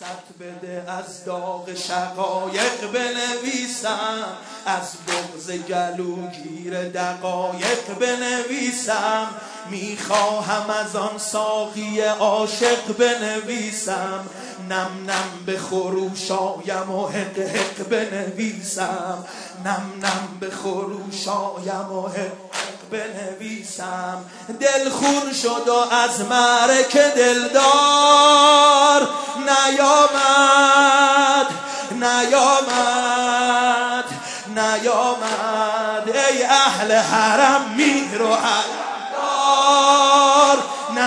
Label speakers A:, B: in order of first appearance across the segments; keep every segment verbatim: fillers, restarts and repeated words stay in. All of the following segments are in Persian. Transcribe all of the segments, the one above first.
A: خط بده از داغ شقایق بنویسم، از بغض گلوگیر دقایق بنویسم، میخواهم از آن ساقی عاشق بنویسم، نم نم به خروش آیم و حق حق بنویسم، نم نم به خروش آیم و حق بنویسم. دل خون شد و از معرک دلدار نیامد نیامد نیامد. ای اهل حرم میر و علمدار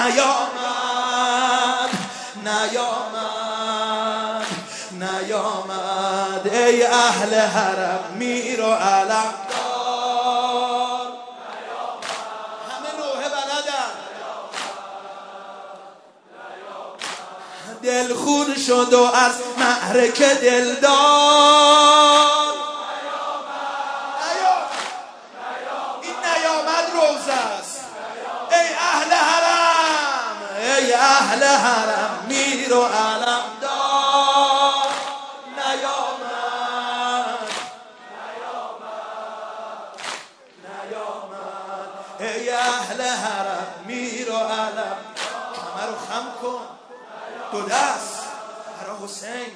A: نیامد نیامد نیامد. ای اهل حرم میر و علمدار. دل خون شد و از معرک دلدار این نیامد روز است. ای اهل حرم ای اهل حرم میر و علمدار نیامد نیامد. ای اهل حرم میر و علم. کمر رو خم کن دو دست برا حسین.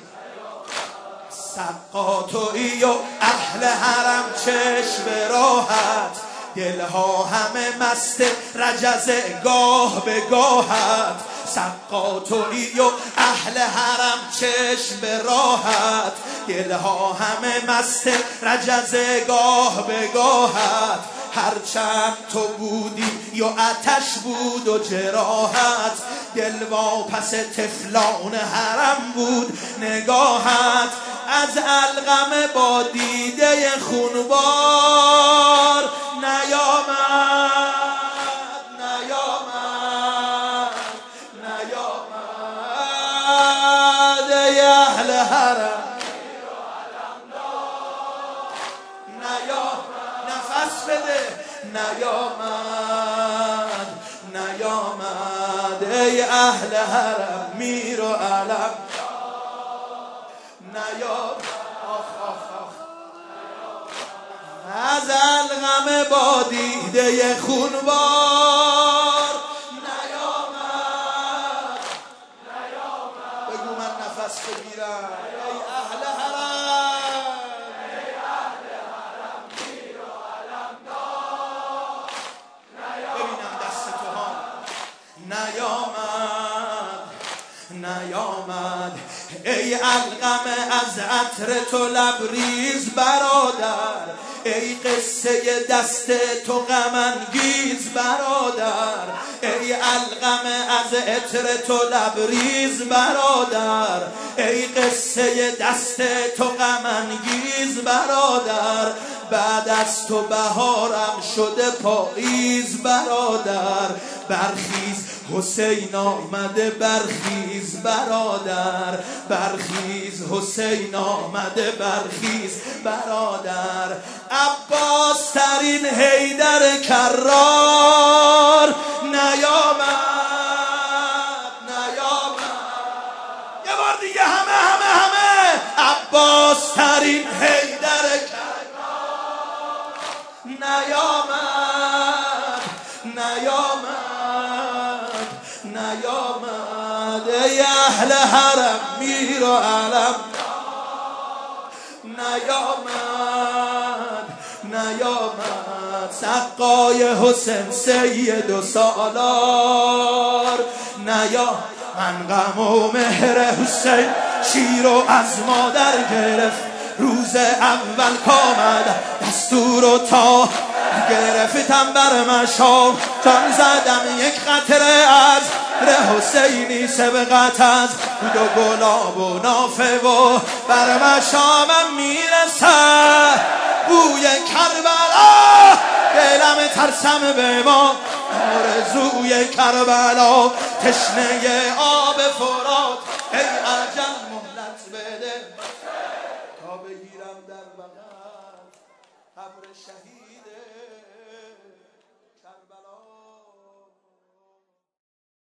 A: سقا تویی و اهل حرم چشم راحت، دلها همه مست رجزه گاه به گاهت. سقا تویی و اهل حرم چشم راحت، دلها همه مست رجزه گاه به گاهت. هرچند تو بودی یا آتش بود و جراحت، دل واپس تفلان حرم بود نگاهت. از علقم با دیده خونبار نیامد نیامد نیامد. ای اهل حرم نیامد. نفس بده نیامد نیامد. ای اهل حرم میر و علم نیامد. آخ آخ آخ. از علقم با دیده خونبار نیامد نیامد. بگو من نفس بگیرم. ای اهل حرم ای اهل حرم میر و علمدار ببینم دست تو ها نیامد نیامد. ای علقم از عطر تو لبریز برادر، ای قصه دست تو غم انگیز برادر. ای علقم از عطر تو لبریز برادر، ای قصه دست تو غم انگیز برادر. بعد از تو بهارم شده پاییز برادر. برخیز حسین آمده برخیز برادر، برخیز حسین آمده برخیز برادر. عباس ترین حیدر کرار نیامد نیامد. یه بار دیگه همه همه همه. عباس ترین حیدر کرار نیامد نیامد نیامد. ای اهل حرم میر و علم نیامد نیامد. سقای حسین سید و سالار نیامد. من غم و مهر حسین شیر و از مادر گرفت، روز اول کامد دستور و تا گرفتم بر مشام. جان زدم یک قطره از ره حسینی سبقت از بود و گلاب و نافه و بر مشامم میرسد بوی کربلا. دلم ترسم به ما آرزوی کربلا، تشنه آب فرات. ای اجل مهلت بده تا بگیرم در بغل قبر شهید